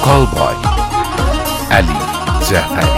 Vokal boy Ali Cəfəri.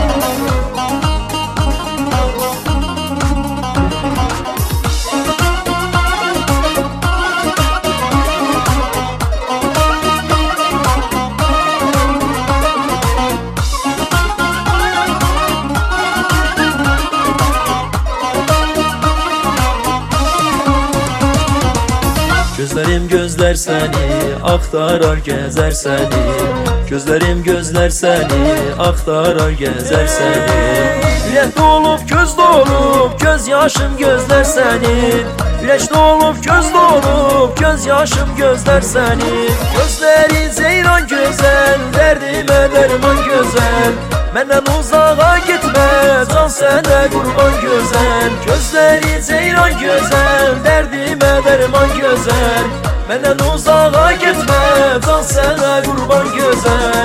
Gözlerim gözler seni, aktarar gezer seni. Gözlerim gözler seni, aktarar gezer seni. Yürek dolup göz dolup, göz yaşım gözler seni. Yürek dolup göz dolup, göz yaşım gözler seni. Gözleri zeyran güzel, derdime derman güzel. Menden uzağa gitme, can sene kurban güzel. Gözleri zeyran güzel, derdime derman güzel. Menden uzağa gitme, can sene kurban güzel.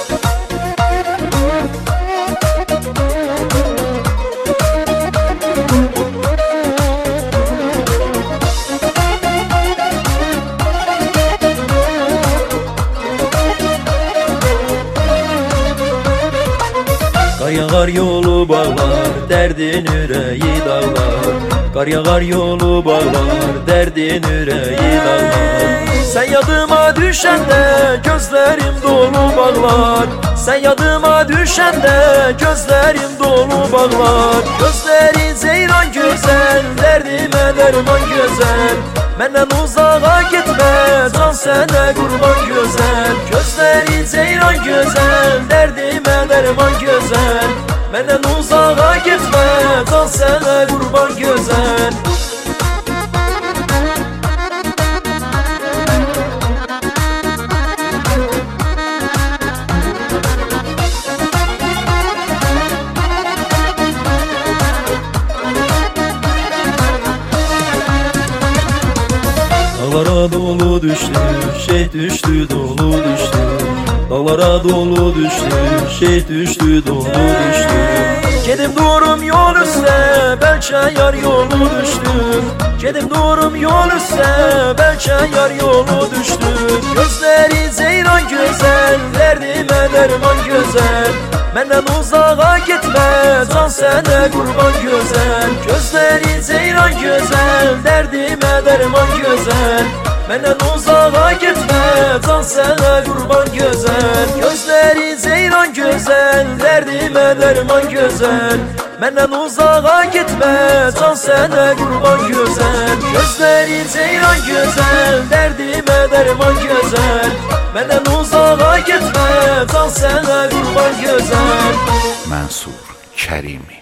Kar yağar yolu bağlar, derdin yüreği dağlar. Kar yağar yolu bağlar, derdin yüreği dağlar. Sen yadıma düşende gözlerim dolu bağlar. Sen yadıma düşende gözlerim dolu bağlar. Gözleri zeyran güzel, derdime derman güzel. Menden uzağa gitme, can sene kurban güzel. Gözleri zeyran güzel, derdime derman güzel. Menden uzağa gitme, can sene kurban güzel. Dağlara dolu düştü, şey düştü dolu düştü. Dağlara dolu düştü, şey düştü dolu düştü. Gedim durum yol üstte, belki yar yolu düştü. Gedim durum yol üstte, belki yar yolu düştü. Gözleri zeyran güzel, derdime derman güzel. Menden uzağa gitme, can sene kurban güzel. Gözleri zeyran güzel, derdime derman güzel. Menden uzağa gitme, can sene kurban güzel. Gözleri zeyran güzel, derdime derman güzel. Menden uzağa gitme, can sene kurban güzel. Gözleri zeyran güzel, derdime derman güzel. Menden uzağa gitme, can sene kurban güzel. Mənsur Kərimi.